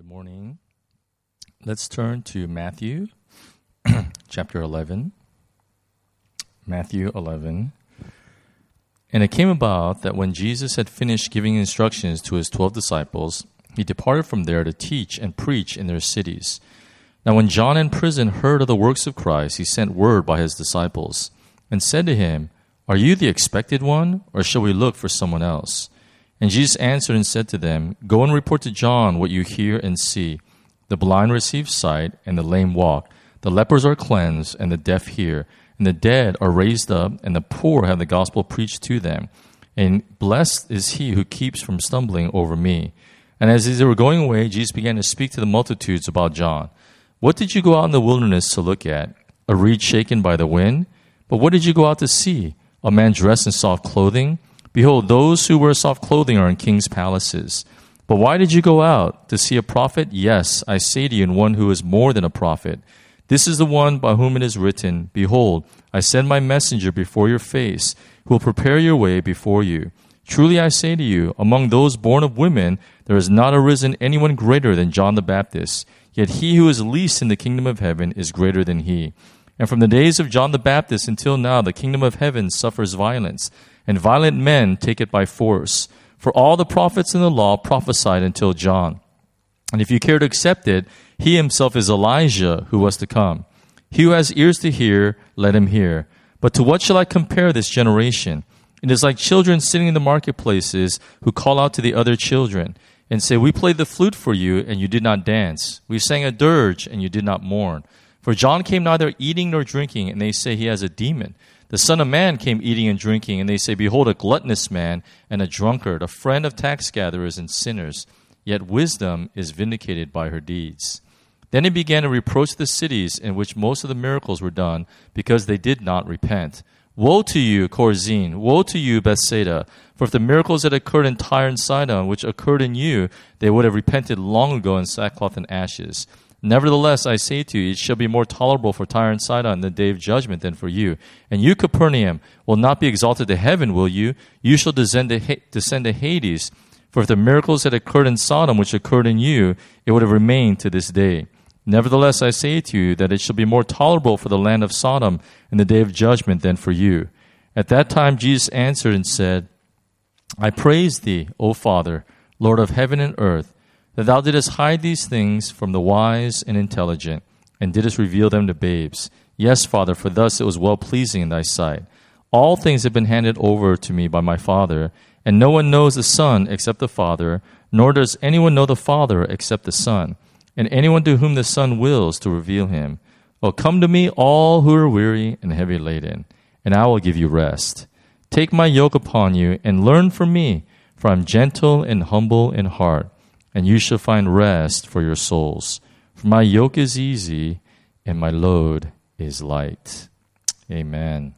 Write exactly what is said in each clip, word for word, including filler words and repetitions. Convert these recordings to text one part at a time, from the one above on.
morning. Let's turn to Matthew chapter eleven. Matthew eleven. And it came about that when Jesus had finished giving instructions to his twelve disciples, he departed from there to teach and preach in their cities. Now when John in prison heard of the works of Christ, he sent word by his disciples, and said to him, Are you the expected one, or shall we look for someone else? And Jesus answered and said to them, Go and report to John what you hear and see. The blind receive sight, and the lame walk. The lepers are cleansed, and the deaf hear. And the dead are raised up, and the poor have the gospel preached to them. And blessed is he who keeps from stumbling over me. And as they were going away, Jesus began to speak to the multitudes about John. What did you go out in the wilderness to look at? A reed shaken by the wind? But what did you go out to see? A man dressed in soft clothing? Behold, those who wear soft clothing are in kings' palaces. But why did you go out? To see a prophet? Yes, I say to you, and one who is more than a prophet. This is the one by whom it is written, Behold, I send my messenger before your face, who will prepare your way before you. Truly I say to you, among those born of women, there has not arisen anyone greater than John the Baptist. Yet he who is least in the kingdom of heaven is greater than he. And from the days of John the Baptist until now, the kingdom of heaven suffers violence, and violent men take it by force. For all the prophets in the law prophesied until John. And if you care to accept it, he himself is Elijah who was to come. He who has ears to hear, let him hear. But to what shall I compare this generation? It is like children sitting in the marketplaces who call out to the other children and say, We played the flute for you, and you did not dance. We sang a dirge, and you did not mourn. For John came neither eating nor drinking, and they say he has a demon. The Son of Man came eating and drinking, and they say, Behold, a gluttonous man and a drunkard, a friend of tax gatherers and sinners. Yet wisdom is vindicated by her deeds. Then he began to reproach the cities in which most of the miracles were done, because they did not repent. Woe to you, Chorazin! Woe to you, Bethsaida! For if the miracles that occurred in Tyre and Sidon, which occurred in you, they would have repented long ago in sackcloth and ashes. Nevertheless, I say to you, it shall be more tolerable for Tyre and Sidon in the day of judgment than for you. And you, Capernaum, will not be exalted to heaven, will you? You shall descend to, ha- descend to Hades. For if the miracles that occurred in Sodom, which occurred in you, it would have remained to this day. Nevertheless, I say to you that it shall be more tolerable for the land of Sodom in the day of judgment than for you. At that time Jesus answered and said, I praise thee, O Father, Lord of heaven and earth, that thou didst hide these things from the wise and intelligent, and didst reveal them to babes. Yes, Father, for thus it was well-pleasing in thy sight. All things have been handed over to me by my Father, and no one knows the Son except the Father, nor does anyone know the Father except the Son, and anyone to whom the Son wills to reveal him. Oh, come to me, all who are weary and heavy laden, and I will give you rest. Take my yoke upon you, and learn from me, for I am gentle and humble in heart, and you shall find rest for your souls. For my yoke is easy, and my load is light. Amen.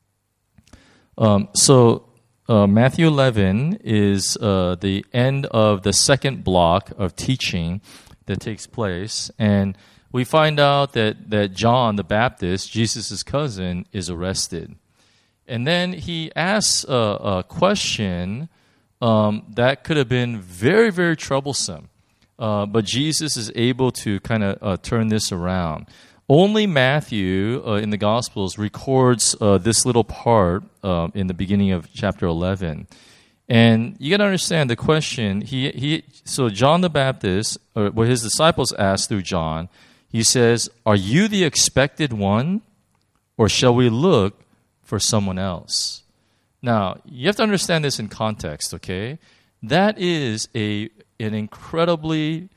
Um, so, uh, Matthew eleven is uh, the end of the second block of teaching that takes place. And we find out that, that John the Baptist, Jesus' cousin, is arrested. And then he asks a, a question Um, that could have been very, very troublesome. Uh, but Jesus is able to kind of uh, turn this around. Only Matthew uh, in the Gospels records uh, this little part uh, in the beginning of chapter eleven. And you got to understand the question. He he. So John the Baptist, or what his disciples asked through John, he says, Are you the expected one, or shall we look for someone else? Now, you have to understand this in context, okay? That is a an incredibly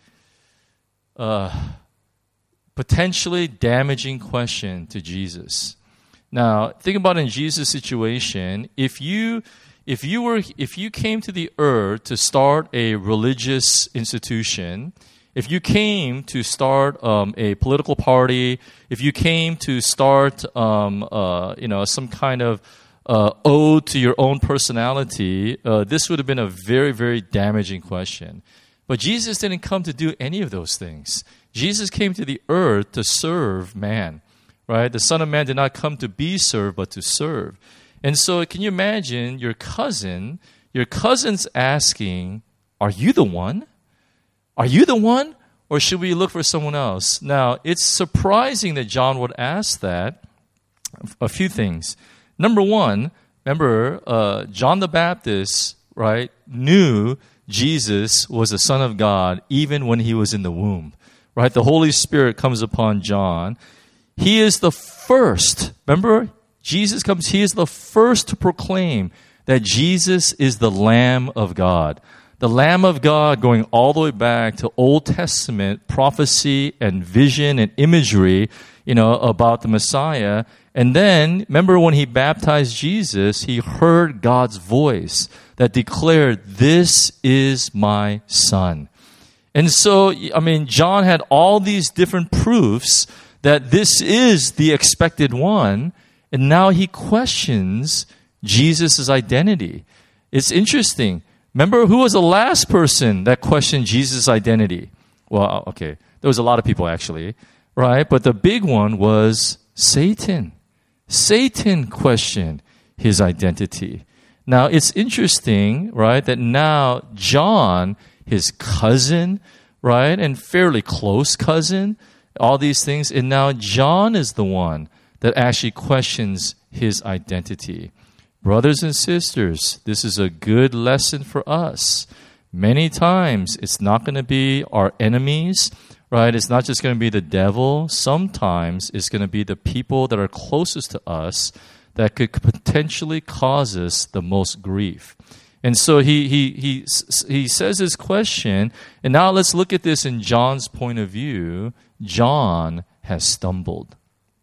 uh, potentially damaging question to Jesus. Now, think about in Jesus' situation, if you if you were if you came to the earth to start a religious institution, if you came to start um, a political party, if you came to start um, uh, you know some kind of Uh, ode to your own personality, uh, this would have been a very, very damaging question. But Jesus didn't come to do any of those things. Jesus came to the earth to serve man, right? The Son of Man did not come to be served, but to serve. And so can you imagine your cousin, your cousin's asking, are you the one? Are you the one? or should we look for someone else? Now, it's surprising that John would ask that. A few things. Number one, remember, uh, John the Baptist, right, knew Jesus was the Son of God even when he was in the womb, right? The Holy Spirit comes upon John. He is the first, remember, Jesus comes, he is the first to proclaim that Jesus is the Lamb of God. The Lamb of God going all the way back to Old Testament prophecy and vision and imagery, you know, about the Messiah. And then, remember when he baptized Jesus, he heard God's voice that declared, "This is my Son." And so, I mean, John had all these different proofs that this is the expected one, and now he questions Jesus' identity. It's interesting. Remember, who was the last person that questioned Jesus' identity? Well, okay, there was a lot of people actually, right? But the big one was Satan. Satan questioned his identity. Now, it's interesting, right, that now John, his cousin, right, and fairly close cousin, all these things, and now John is the one that actually questions his identity. Brothers and sisters, this is a good lesson for us. Many times, it's not going to be our enemies, right? It's not just going to be the devil. Sometimes it's going to be the people that are closest to us that could potentially cause us the most grief. And so he he he he says his question, and now let's look at this in John's point of view. John has stumbled.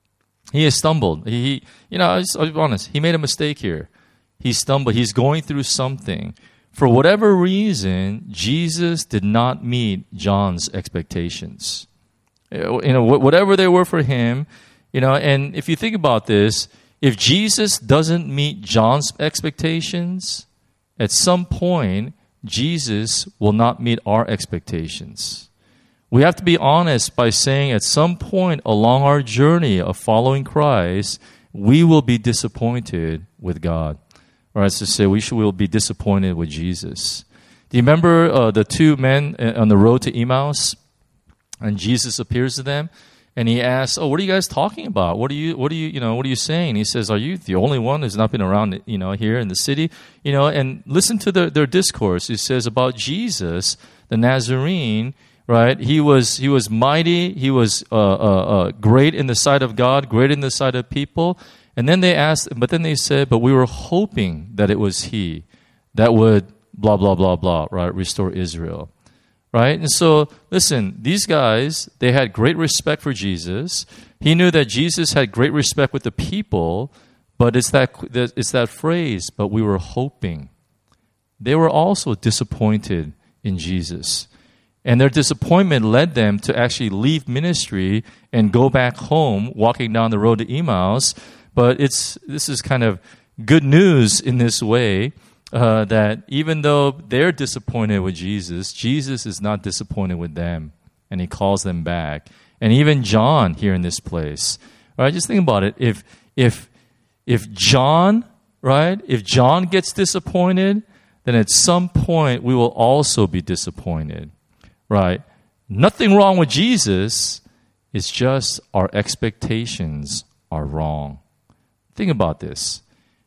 He has stumbled. He, you know, I'll, I'll be honest. He made a mistake here. He stumbled. He's going through something. For whatever reason, Jesus did not meet John's expectations. You know, whatever they were for him, you know, and if you think about this, if Jesus doesn't meet John's expectations, at some point, Jesus will not meet our expectations. We have to be honest by saying at some point along our journey of following Christ, we will be disappointed with God. Or as to say, we should, will be disappointed with Jesus. Do you remember uh, the two men on the road to Emmaus? And Jesus appears to them, and he asks, "Oh, what are you guys talking about? What are you, what are you, you know, what are you saying?" He says, "Are you the only one who's not been around, you know, here in the city, you know?" And listen to their, their discourse. He says about Jesus, the Nazarene. Right, he was he was mighty. He was uh, uh, uh, great in the sight of God, great in the sight of people. And then they asked, but then they said, "But we were hoping that it was he that would blah blah blah blah, right, restore Israel." Right, and so listen, these guys, they had great respect for Jesus. He knew that Jesus had great respect with the people, but it's that it's that phrase. But we were hoping. They were also disappointed in Jesus. And their disappointment led them to actually leave ministry and go back home, walking down the road to Emmaus. But it's this is kind of good news in this way, uh, that even though they're disappointed with Jesus, Jesus is not disappointed with them, and he calls them back. And even John here in this place, right? Just think about it. If if if John, right? If John gets disappointed, then at some point we will also be disappointed. Right? Nothing wrong with Jesus. It's just our expectations are wrong. Think about this.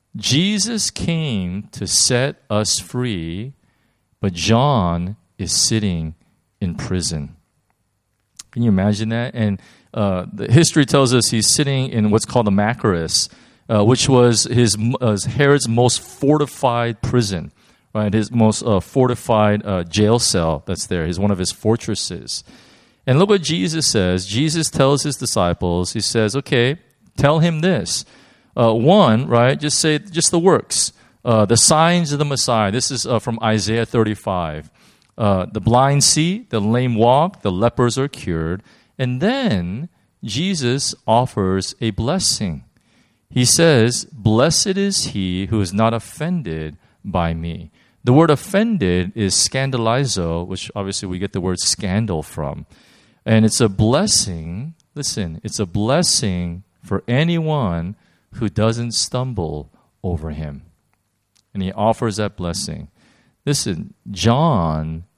Jesus came to set us free, but John is sitting in prison. Can you imagine that? And uh, the history tells us he's sitting in what's called the Machaerus, uh, which was his uh, Herod's most fortified prison. Right, his most uh, fortified uh, jail cell that's there. He's one of his fortresses. And look what Jesus says. Jesus tells his disciples, he says, okay, tell him this. Uh, one, right, just say, just the works. Uh, the signs of the Messiah. This is uh, from Isaiah thirty-five. Uh, the blind see, the lame walk, the lepers are cured. And then Jesus offers a blessing. He says, blessed is he who is not offended by me. The word offended is scandalizo, which obviously we get the word scandal from. And it's a blessing, listen, it's a blessing for anyone who doesn't stumble over him. And he offers that blessing. Listen, John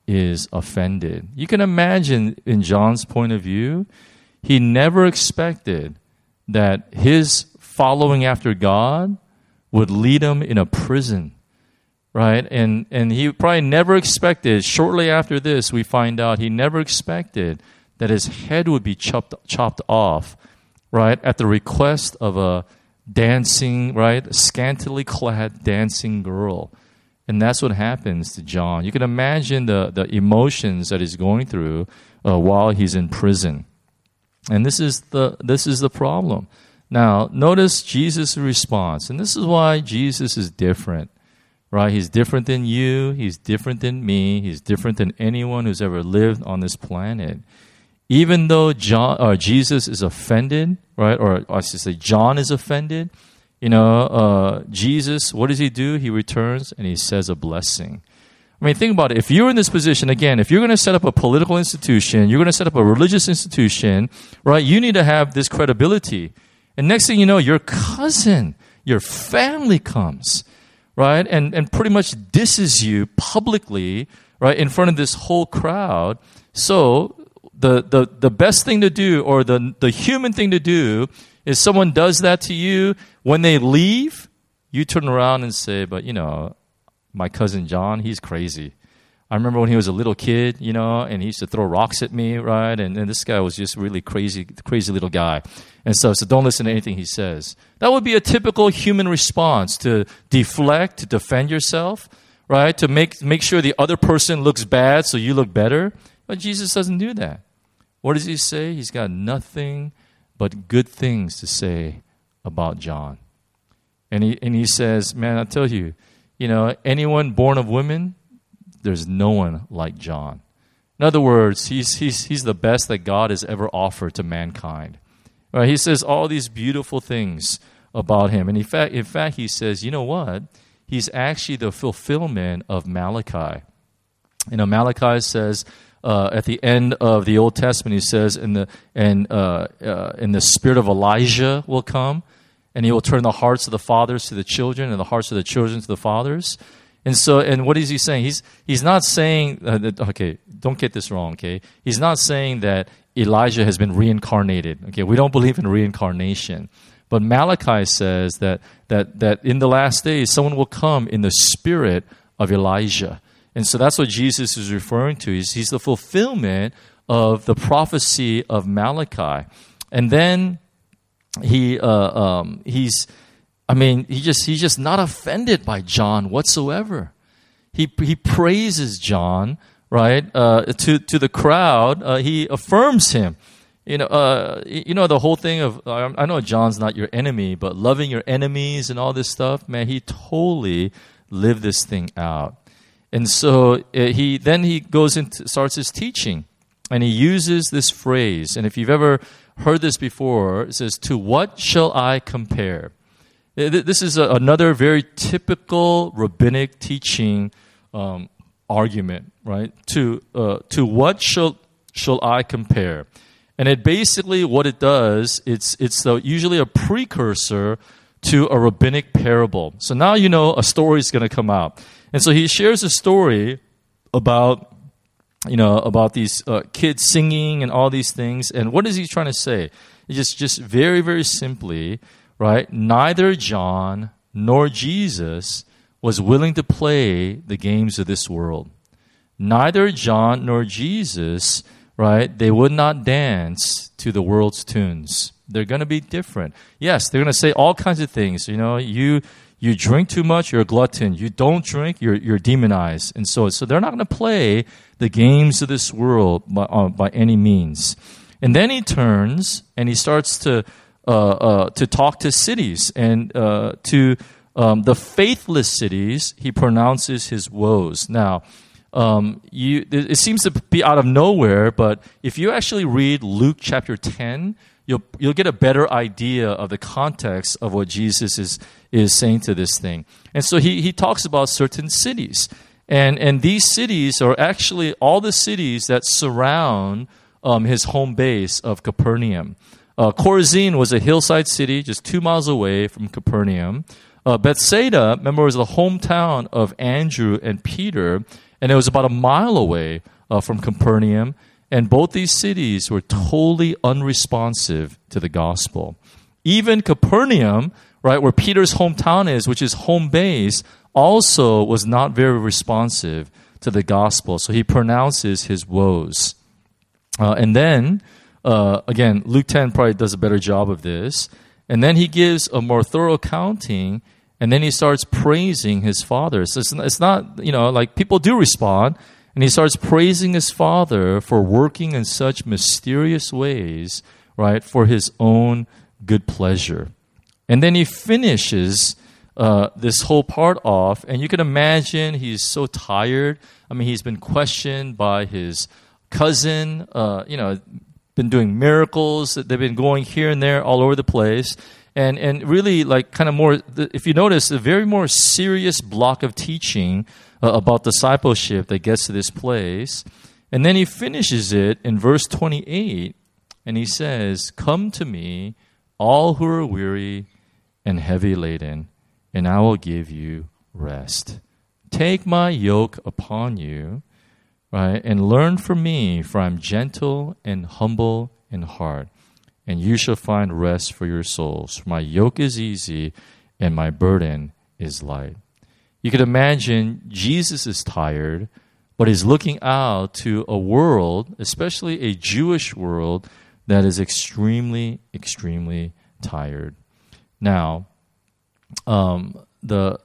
is offended. You can imagine in John's point of view, he never expected that his following after God would lead him in a prison, right? And and he probably never expected, shortly after this, we find out he never expected that his head would be chopped chopped off, right, at the request of a dancing, right, scantily clad dancing girl. And that's what happens to John. You can imagine the, the emotions that he's going through uh, while he's in prison. And this is the this is the problem. Now, notice Jesus' response. And this is why Jesus is different, right? He's different than you. He's different than me. He's different than anyone who's ever lived on this planet. Even though John or Jesus is offended, right? Or I should say John is offended, you know, uh, Jesus, what does he do? He returns and he says a blessing. I mean, think about it. If you're in this position, again, if you're going to set up a political institution, you're going to set up a religious institution, right? You need to have this credibility. And next thing you know, your cousin, your family comes, right? And and pretty much disses you publicly, right, in front of this whole crowd. So the the the best thing to do, or the the human thing to do, is someone does that to you, when they leave, you turn around and say, but you know, my cousin John, he's crazy. I remember when he was a little kid, you know, and he used to throw rocks at me, right? And, and this guy was just really crazy, crazy little guy. And so, so don't listen to anything he says. That would be a typical human response, to deflect, to defend yourself, right? To make, make sure the other person looks bad so you look better. But Jesus doesn't do that. What does he say? He's got nothing but good things to say about John. And he, and he says, man, I tell you, you know, anyone born of women, there's no one like John. In other words, he's, he's, he's the best that God has ever offered to mankind. Right? He says all these beautiful things about him. And in fact, in fact, he says, you know what? He's actually the fulfillment of Malachi. You know, Malachi says, uh, at the end of the Old Testament, he says, in the, and, uh, uh, in the spirit of Elijah will come, and he will turn the hearts of the fathers to the children and the hearts of the children to the fathers. And so, and what is he saying? He's he's not saying, uh, that, okay, don't get this wrong, okay? He's not saying that Elijah has been reincarnated, okay? We don't believe in reincarnation. But Malachi says that that that in the last days, someone will come in the spirit of Elijah. And so that's what Jesus is referring to. He's, he's the fulfillment of the prophecy of Malachi. And then he uh, um, he's... I mean, he just he's just not offended by John whatsoever. He he praises John, right? Uh, to to the crowd, uh, he affirms him. You know, uh, you know the whole thing of uh, I know John's not your enemy, but loving your enemies and all this stuff, man, he totally lived this thing out. And so uh, he then he goes into starts his teaching, and he uses this phrase. And if you've ever heard this before, it says, "To what shall I compare?" This is a, another very typical rabbinic teaching um, argument, right? To uh, to what shall shall I compare? And it basically what it does, it's it's the, usually a precursor to a rabbinic parable. So now you know a story is going to come out, and so he shares a story about you know about these uh, kids singing and all these things. And what is he trying to say? It's just just very very simply. Right? Neither John nor Jesus was willing to play the games of this world. Neither John nor Jesus, right? They would not dance to the world's tunes. They're going to be different. Yes, they're going to say all kinds of things. You know, you you drink too much, you're a glutton. You don't drink, you're you're demonized. And so, so they're not going to play the games of this world by, uh, by any means. And then he turns and he starts to Uh, uh, to talk to cities, and uh, to um, the faithless cities, he pronounces his woes. Now, um, you, it seems to be out of nowhere, but if you actually read Luke chapter ten, you'll you'll get a better idea of the context of what Jesus is is saying to this thing. And so he he talks about certain cities, and and these cities are actually all the cities that surround um, his home base of Capernaum. Uh, Chorazin was a hillside city just two miles away from Capernaum. Uh, Bethsaida, remember, was the hometown of Andrew and Peter. and it was about a mile away uh, from Capernaum. And both these cities were totally unresponsive to the gospel. Even Capernaum, right, where Peter's hometown is, which is home base, also was not very responsive to the gospel. So he pronounces his woes. Uh, and then, uh, again, Luke ten probably does a better job of this. And then he gives a more thorough accounting, and then he starts praising his father. So it's, it's not, you know, like people do respond. And he starts praising his father for working in such mysterious ways, right, for his own good pleasure. And then he finishes uh, this whole part off, and you can imagine he's so tired. I mean, he's been questioned by his cousin, uh, you know, been doing miracles. They've been going here and there all over the place. And and really, like, kind of more, if you notice, a very more serious block of teaching uh, about discipleship that gets to this place. And then he finishes it in verse twenty-eight, and he says, "Come to me, all who are weary and heavy laden, and I will give you rest. Take my yoke upon you, right, and learn from me, for I'm gentle and humble in heart, and you shall find rest for your souls. For my yoke is easy, and my burden is light." You could imagine Jesus is tired, but he's looking out to a world, especially a Jewish world, that is extremely, extremely tired. Now, um, the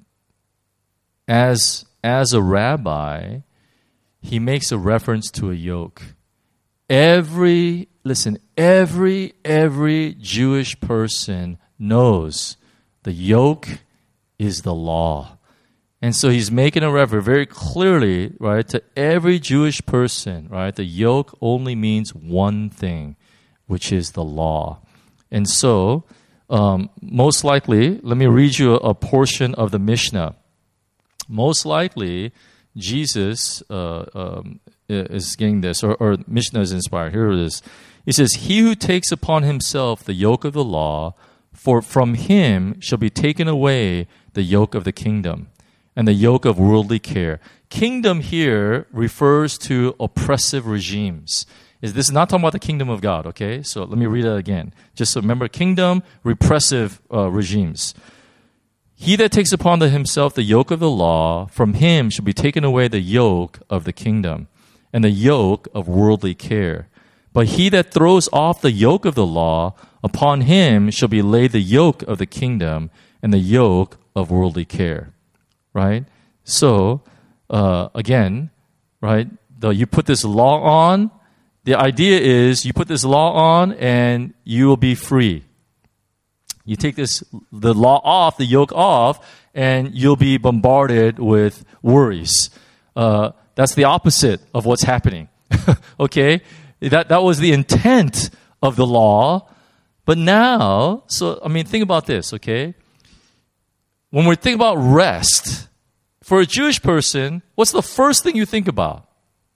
as as a rabbi, he makes a reference to a yoke. Every listen, every every Jewish person knows the yoke is the law. And so he's making a reference very clearly, right, to every Jewish person, right? The yoke only means one thing, which is the law. And so, um, most likely, let me read you a, a portion of the Mishnah. Most likely, Jesus uh, um, is getting this, or, or Mishnah is inspired. Here it is. He says, "He who takes upon himself the yoke of the law, for from him shall be taken away the yoke of the kingdom and the yoke of worldly care." Kingdom here refers to oppressive regimes. Is this is not talking about the kingdom of God, okay? So let me read it again. Just so remember, kingdom, repressive uh, regimes. "He that takes upon the himself the yoke of the law, from him shall be taken away the yoke of the kingdom and the yoke of worldly care. But he that throws off the yoke of the law, upon him shall be laid the yoke of the kingdom and the yoke of worldly care." Right? So, uh, again, right, the, you put this law on, the idea is you put this law on and you will be free. You take this the law off, the yoke off, and you'll be bombarded with worries. Uh, that's the opposite of what's happening. Okay? That that was the intent of the law. But now, so, I mean, think about this, okay? When we think about rest, for a Jewish person, what's the first thing you think about?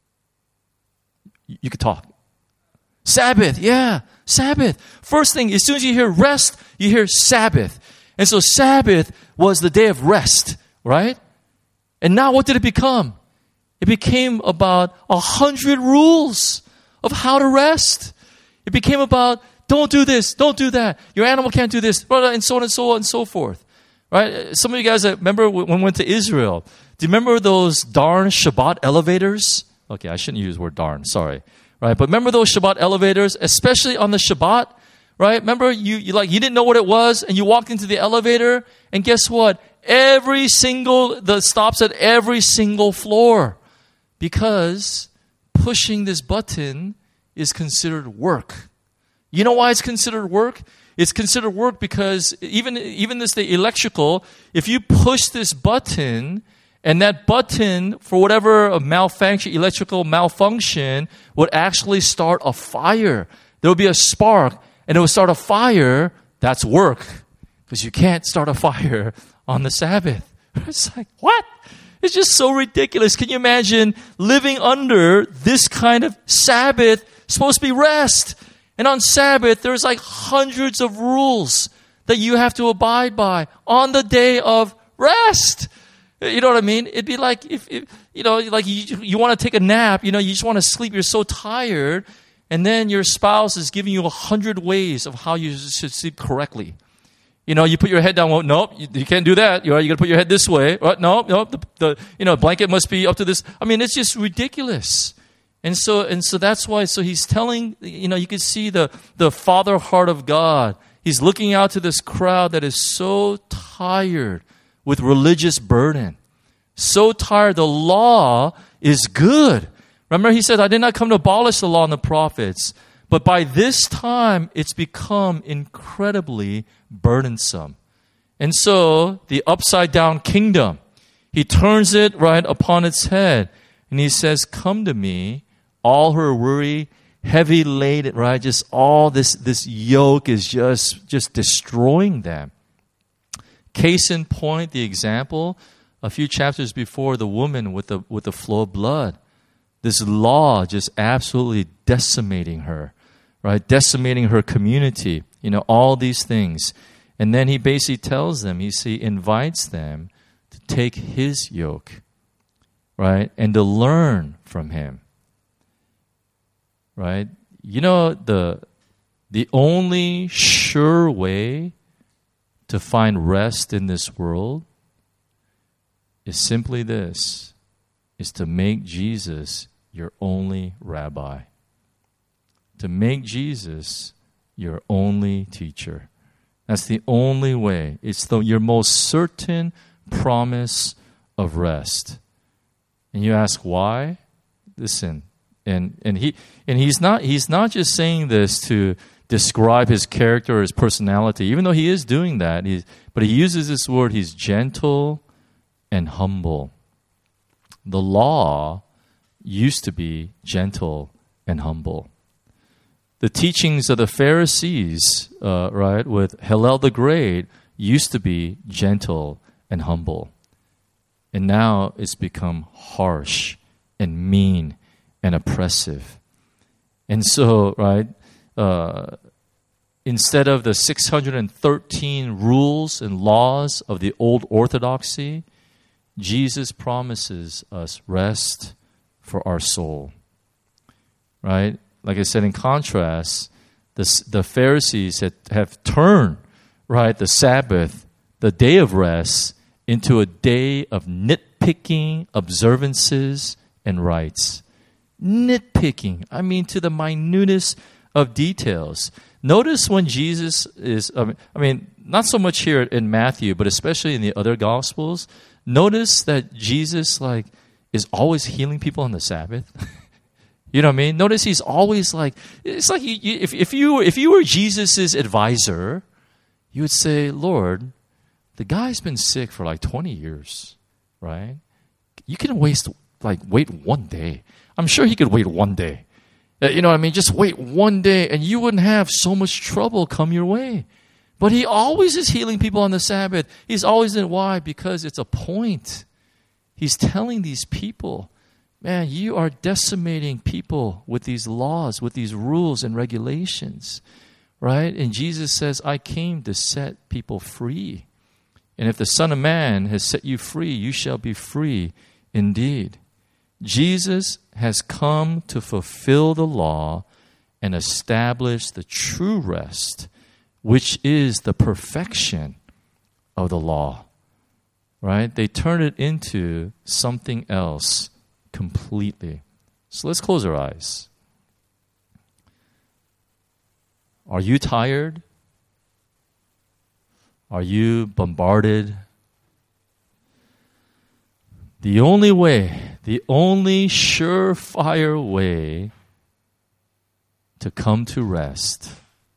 You could talk. Sabbath, yeah, Sabbath. First thing, as soon as you hear rest, you hear Sabbath. And so Sabbath was the day of rest, right? And now what did it become? It became about a hundred rules of how to rest. It became about, don't do this, don't do that. Your animal can't do this, and so on and so on and so forth. Right? Some of you guys remember when we went to Israel. Do you remember those darn Shabbat elevators? Okay, I shouldn't use the word darn, sorry. Right? But remember those Shabbat elevators, especially on the Shabbat? Right? Remember you, you like you didn't know what it was and you walked into the elevator and guess what? Every single the stops at every single floor. Because pushing this button is considered work. You know why it's considered work? It's considered work because even even this the electrical, if you push this button and that button for whatever malfunction, electrical malfunction would actually start a fire. There would be a spark and it would start a fire. That's work because you can't start a fire on the Sabbath. It's like, what? It's just so ridiculous. Can you imagine living under this kind of Sabbath? It's supposed to be rest. And on Sabbath, there's like hundreds of rules that you have to abide by on the day of rest. You know what I mean? It'd be like if, if you know, like you, you want to take a nap, you know, you just want to sleep, you're so tired, and then your spouse is giving you a hundred ways of how you should sleep correctly. You know, you put your head down. Well, nope, you, you can't do that. You know, you got to put your head this way. Right? No, no, the, the you know blanket must be up to this. I mean, it's just ridiculous. And so, and so that's why. So he's telling. You know, you can see the the father heart of God. He's looking out to this crowd that is so tired with religious burden, so tired. The law is good. Remember, he said, "I did not come to abolish the law and the prophets." But by this time, it's become incredibly burdensome. And so, the upside down kingdom, he turns it right upon its head. And he says, come to me, all who are weary, heavy laden, right? Just all this, this yoke is just, just destroying them. Case in point, the example, a few chapters before, the woman with the, with the flow of blood. This law just absolutely decimating her. Right, decimating her community, you know, all these things. And then he basically tells them, he, he invites them to take his yoke, right, and to learn from him, right? You know, the the only sure way to find rest in this world is simply this, is to make Jesus your only rabbi. To make Jesus your only teacher. That's the only way. It's the, your most certain promise of rest. And you ask why? Listen, and and he and he's not he's not just saying this to describe his character or his personality, even though he is doing that. He's, but he uses this word. He's gentle and humble. The law used to be gentle and humble. The teachings of the Pharisees, uh, right, with Hillel the Great, used to be gentle and humble. And now it's become harsh and mean and oppressive. And so, right, uh, instead of the six hundred thirteen rules and laws of the old orthodoxy, Jesus promises us rest for our soul, right? Like I said, in contrast, the, the Pharisees had, have turned, right, the Sabbath, the day of rest, into a day of nitpicking observances and rites. Nitpicking, I mean, to the minutest of details. Notice when Jesus is, I mean, I mean, not so much here in Matthew, but especially in the other Gospels, notice that Jesus, like, is always healing people on the Sabbath. You know what I mean? Notice he's always like, it's like you, you, if, if, you, if you were Jesus' advisor, you would say, Lord, the guy's been sick for like twenty years, right? You can waste, like, wait one day. I'm sure he could wait one day. You know what I mean? Just wait one day and you wouldn't have so much trouble come your way. But he always is healing people on the Sabbath. He's always in. Why? Because it's a point. He's telling these people, man, you are decimating people with these laws, with these rules and regulations, right? And Jesus says, I came to set people free. And if the Son of Man has set you free, you shall be free indeed. Jesus has come to fulfill the law and establish the true rest, which is the perfection of the law, right? They turn it into something else completely. So let's close our eyes. Are you tired? Are you bombarded? The only way, the only surefire way to come to rest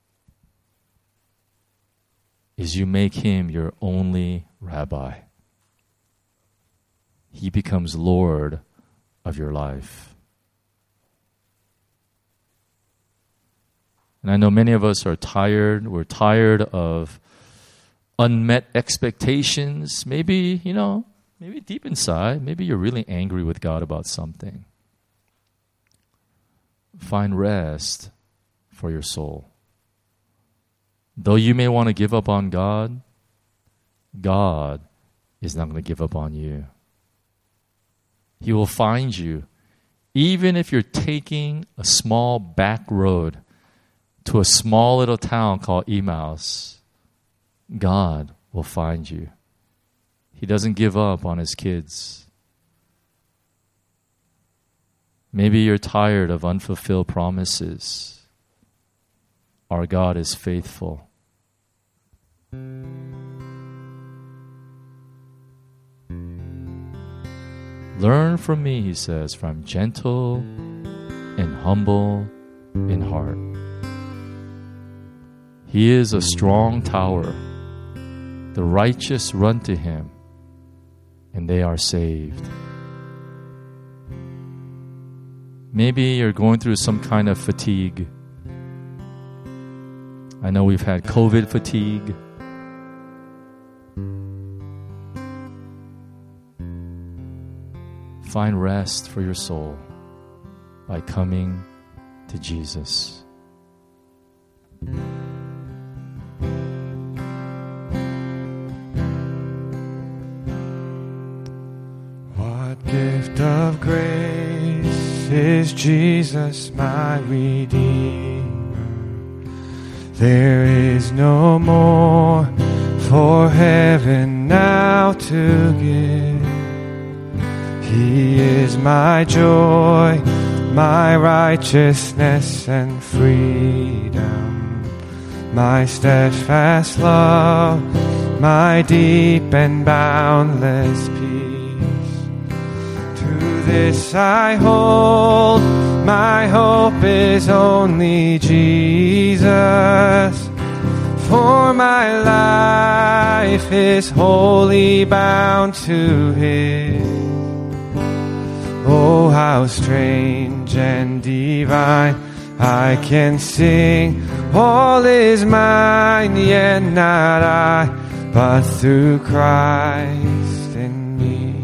is you make him your only rabbi. He becomes Lord of your life. And I know many of us are tired. We're tired of unmet expectations. Maybe, you know, maybe deep inside, maybe you're really angry with God about something. Find rest for your soul. Though you may want to give up on God, God is not going to give up on you. He will find you. Even if you're taking a small back road to a small little town called Emmaus, God will find you. He doesn't give up on his kids. Maybe you're tired of unfulfilled promises. Our God is faithful. Learn from me, he says, for I'm gentle and humble in heart. He is a strong tower. The righteous run to him, and they are saved. Maybe you're going through some kind of fatigue. I know we've had COVID fatigue. Find rest for your soul by coming to Jesus. What gift of grace is Jesus my Redeemer? There is no more for heaven now to give. He is my joy, my righteousness and freedom, my steadfast love, my deep and boundless peace. To this I hold, my hope is only Jesus, for my life is wholly bound to His. Oh, how strange and divine, I can sing, all is mine, yet not I, but through Christ in me.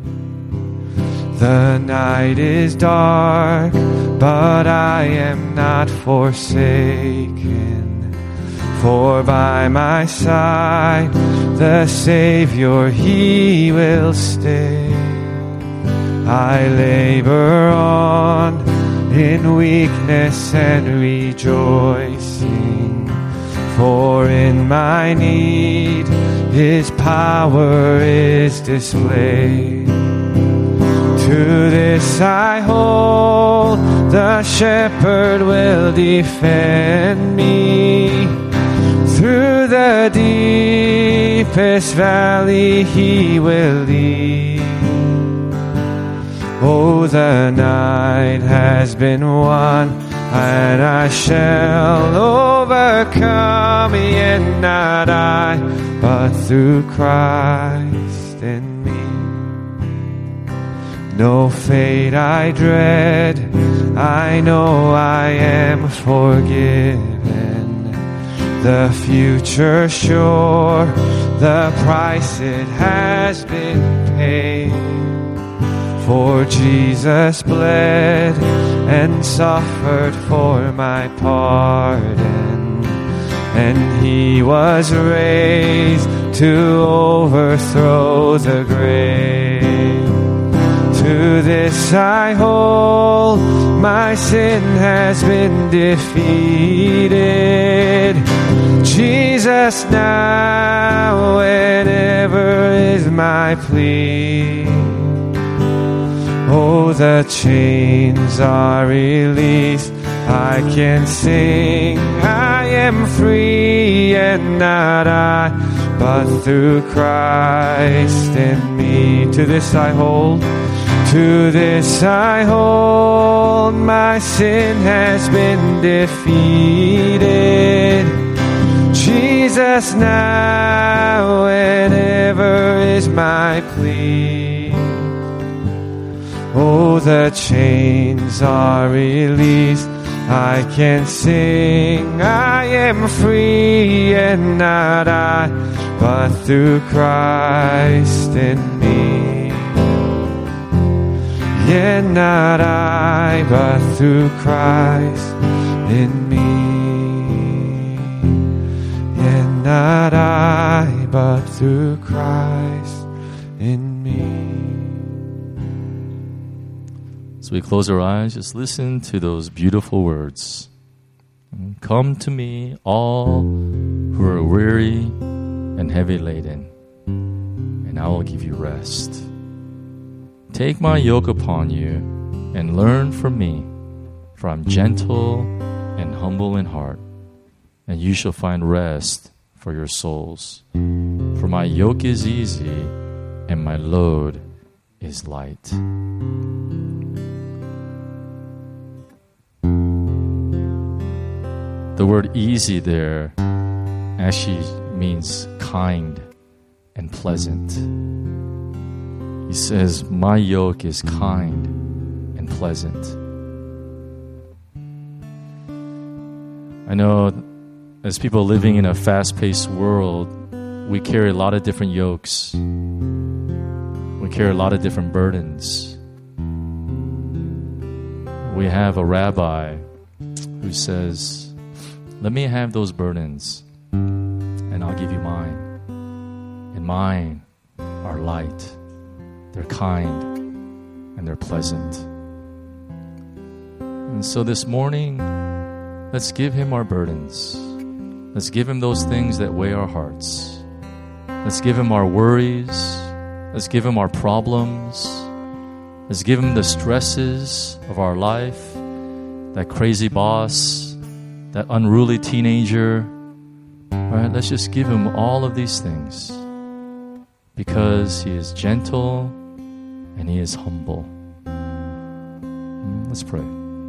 The night is dark, but I am not forsaken, for by my side the Savior, He will stay. I labor on in weakness and rejoicing, for in my need His power is displayed. To this I hold, the shepherd will defend me. Through the deepest valley He will lead. Oh, the night has been won, and I shall overcome, yet not I, but through Christ in me. No fate I dread, I know I am forgiven. The future sure, the price it has been paid. For Jesus bled and suffered for my pardon, and He was raised to overthrow the grave. To this I hold, my sin has been defeated. Jesus now and ever is my plea. Oh, the chains are released, I can sing, I am free, and not I, but through Christ in me. To this I hold, to this I hold, my sin has been defeated. Jesus now and ever is my plea. Oh, the chains are released, I can sing, I am free, and not I, but through Christ in me. Yet not I, but through Christ in me. Yet not I, but through Christ So we close our eyes, just listen to those beautiful words. Come to me, all who are weary and heavy laden, and I will give you rest. Take my yoke upon you and learn from me, for I'm gentle and humble in heart, and you shall find rest for your souls. For my yoke is easy and my load is light. The word easy there actually means kind and pleasant. He says, my yoke is kind and pleasant. I know as people living in a fast-paced world, we carry a lot of different yokes. We carry a lot of different burdens. We have a rabbi who says, let me have those burdens and I'll give you mine. And mine are light, they're kind, and they're pleasant. And so this morning, let's give him our burdens. Let's give him those things that weigh our hearts. Let's give him our worries. Let's give him our problems. Let's give him the stresses of our life, that crazy boss, that unruly teenager. All right, let's just give him all of these things because he is gentle and he is humble. Let's pray.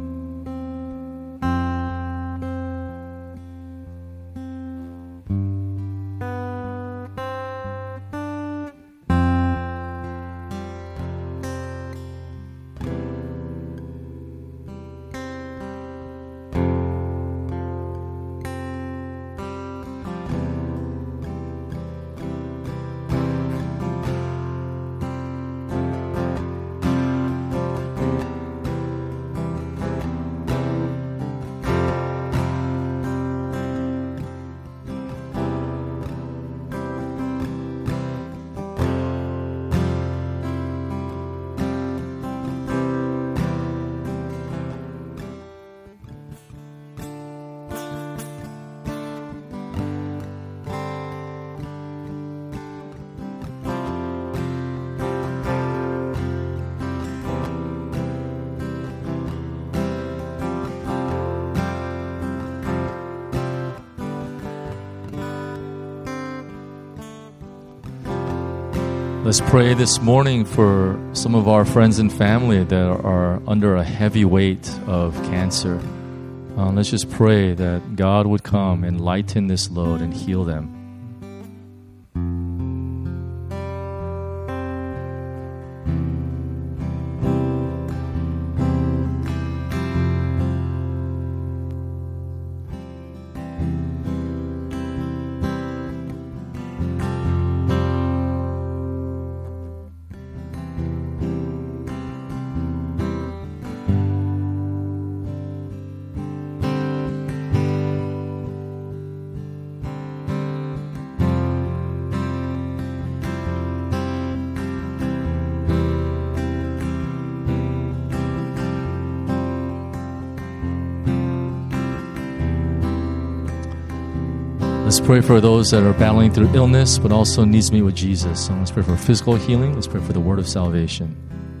Let's pray this morning for some of our friends and family that are under a heavy weight of cancer. Uh, let's just pray that God would come and lighten this load and heal them. Let's pray for those that are battling through illness, but also needs to meet with Jesus. So let's pray for physical healing. Let's pray for the word of salvation.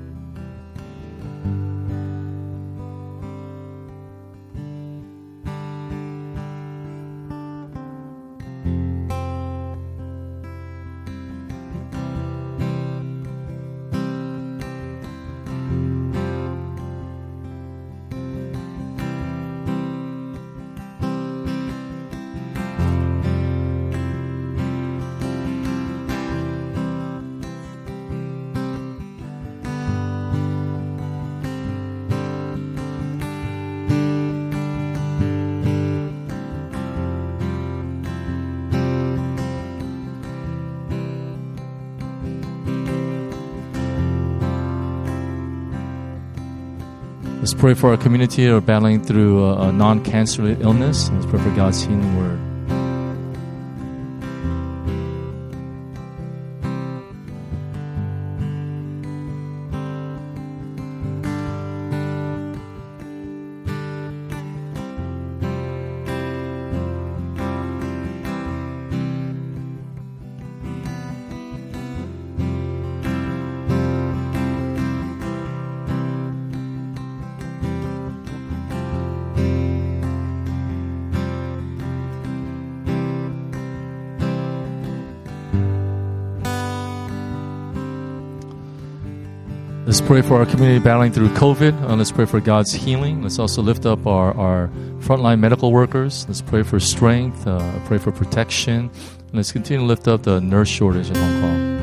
Let's pray for our community who are battling through a, a non-cancer illness. Let's pray for God's healing word. Let's pray for our community battling through COVID. Uh, let's pray for God's healing. Let's also lift up our, our frontline medical workers. Let's pray for strength, uh, pray for protection. And let's continue to lift up the nurse shortage in Hong Kong.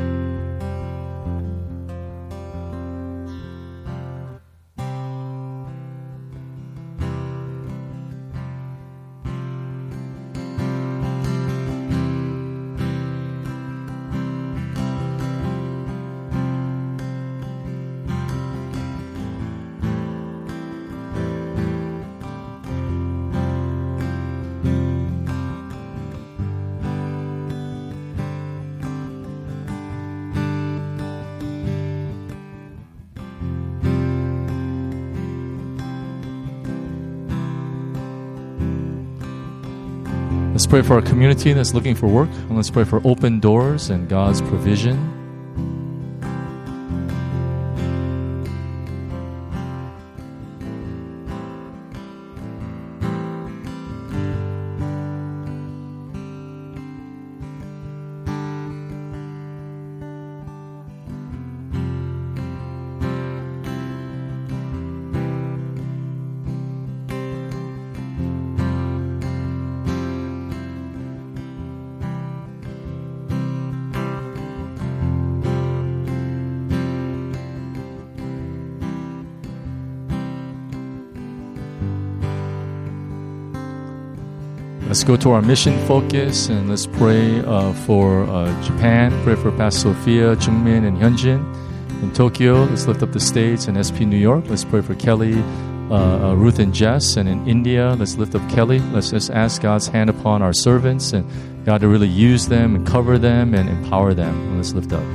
Let's pray for our community that's looking for work. And let's pray for open doors and God's provision. Let's go to our mission focus and let's pray uh, for uh, Japan. Pray for Pastor Sophia, Jungmin, and Hyunjin. In Tokyo, let's lift up the States and S P New York. Let's pray for Kelly, uh, uh, Ruth, and Jess. And in India, let's lift up Kelly. Let's just ask God's hand upon our servants and God to really use them and cover them and empower them. And let's lift up.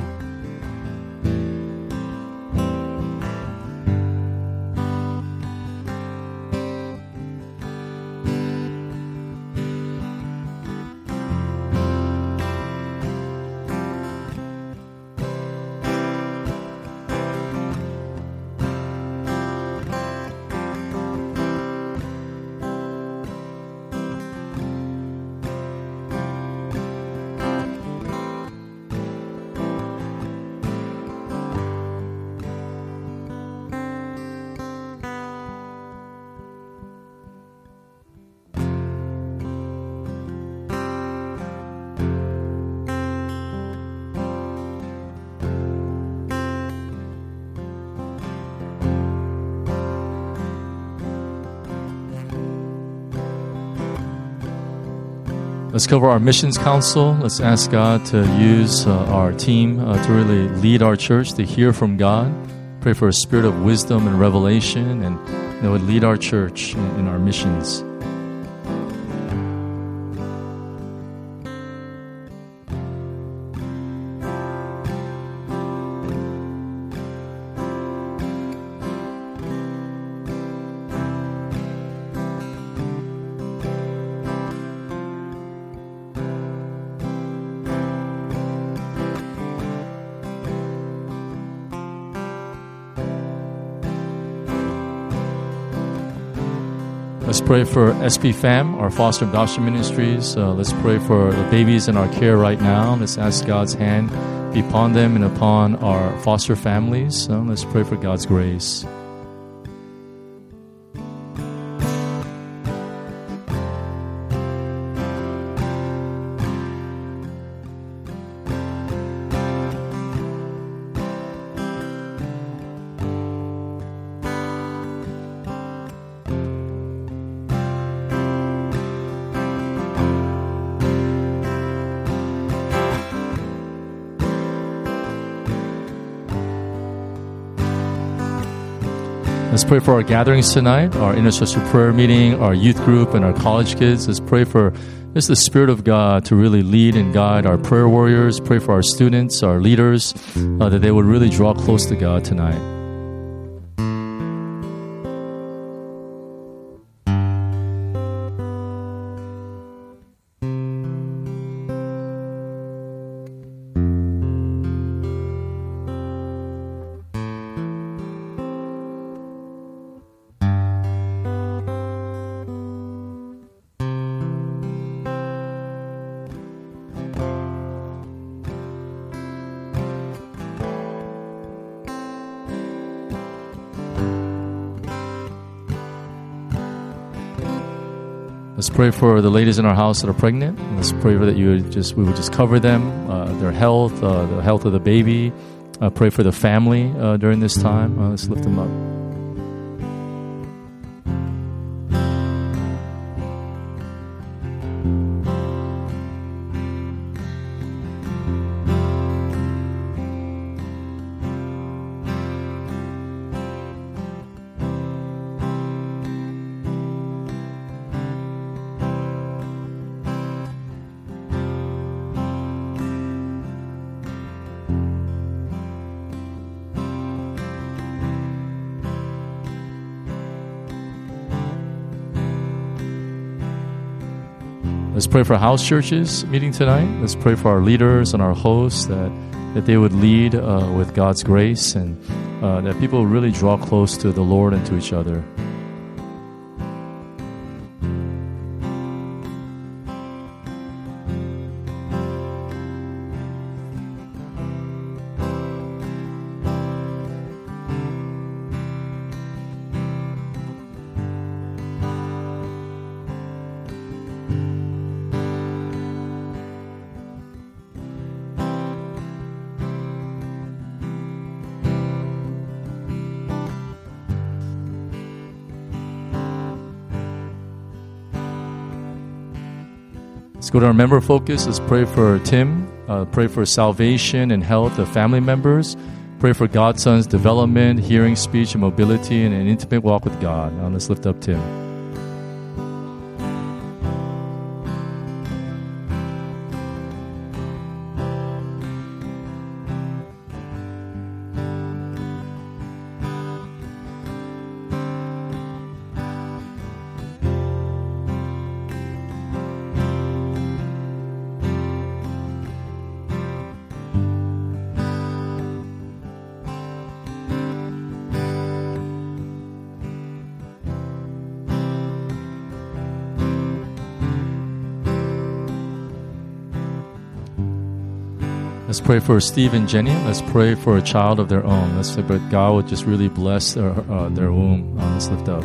Let's cover our missions council. Let's ask God to use uh, our team uh, to really lead our church, to hear from God. Pray for a spirit of wisdom and revelation, and that would lead our church in, in our missions. Let's pray for S P Fam, our foster adoption ministries. Uh, let's pray for the babies in our care right now. Let's ask God's hand be upon them and upon our foster families. Uh, let's pray for God's grace. Let's pray for our gatherings tonight, our intercessory prayer meeting, our youth group, and our college kids. Let's pray for just the Spirit of God to really lead and guide our prayer warriors. Pray for our students, our leaders, uh, that they would really draw close to God tonight. Let's pray for the ladies in our house that are pregnant. Let's pray for that you would just we would just cover them, uh, their health, uh, the health of the baby. Uh, pray for the family uh, during this time. Uh, let's lift them up. Let's pray for house churches meeting tonight. Let's pray for our leaders and our hosts that, that they would lead uh, with God's grace and uh, that people really draw close to the Lord and to each other. Let's go to our member focus. Let's pray for Tim. Uh, pray for salvation and health of family members. Pray for Godson's development, hearing, speech, and mobility, and an intimate walk with God. Now let's lift up Tim. Let's pray for Steve and Jenny. Let's pray for a child of their own. Let's say, but God would just really bless their, uh, their womb. Uh, let's lift up.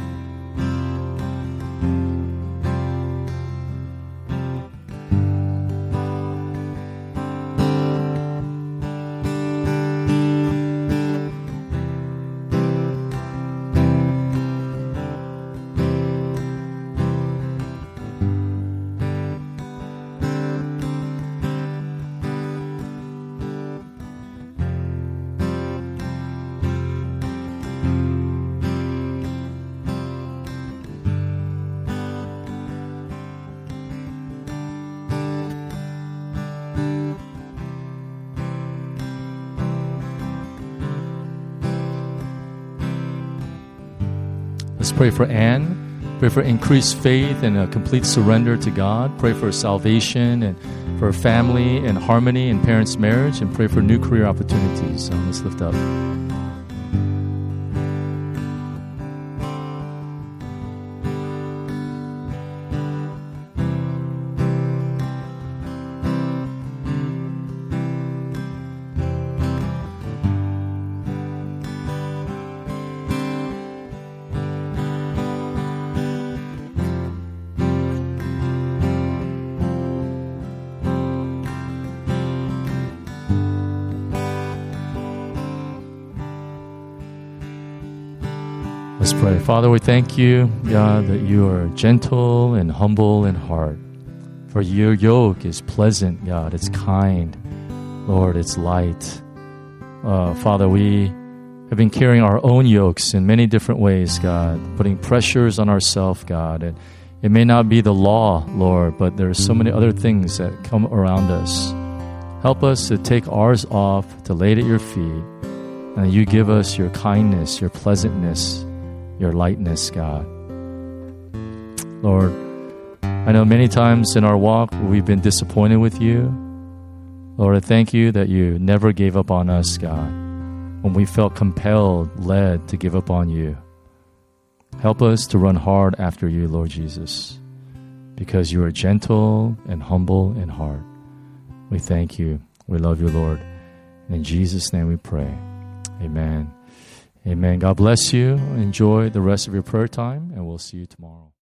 Let's pray for Anne. Pray for increased faith and a complete surrender to God. Pray for salvation and for family and harmony in parents' marriage. And pray for new career opportunities. So let's lift up. Let's pray. Father, we thank you, God, that you are gentle and humble in heart. For your yoke is pleasant, God. It's kind. Lord, it's light. Uh, Father, we have been carrying our own yokes in many different ways, God, putting pressures on ourselves, God. And it may not be the law, Lord, but there are so many other things that come around us. Help us to take ours off, to lay it at your feet, and you give us your kindness, your pleasantness, your lightness, God. Lord, I know many times in our walk we've been disappointed with you. Lord, I thank you that you never gave up on us, God, when we felt compelled, led to give up on you. Help us to run hard after you, Lord Jesus, because you are gentle and humble in heart. We thank you. We love you, Lord. And in Jesus' name we pray. Amen. Amen. God bless you. Enjoy the rest of your prayer time, and we'll see you tomorrow.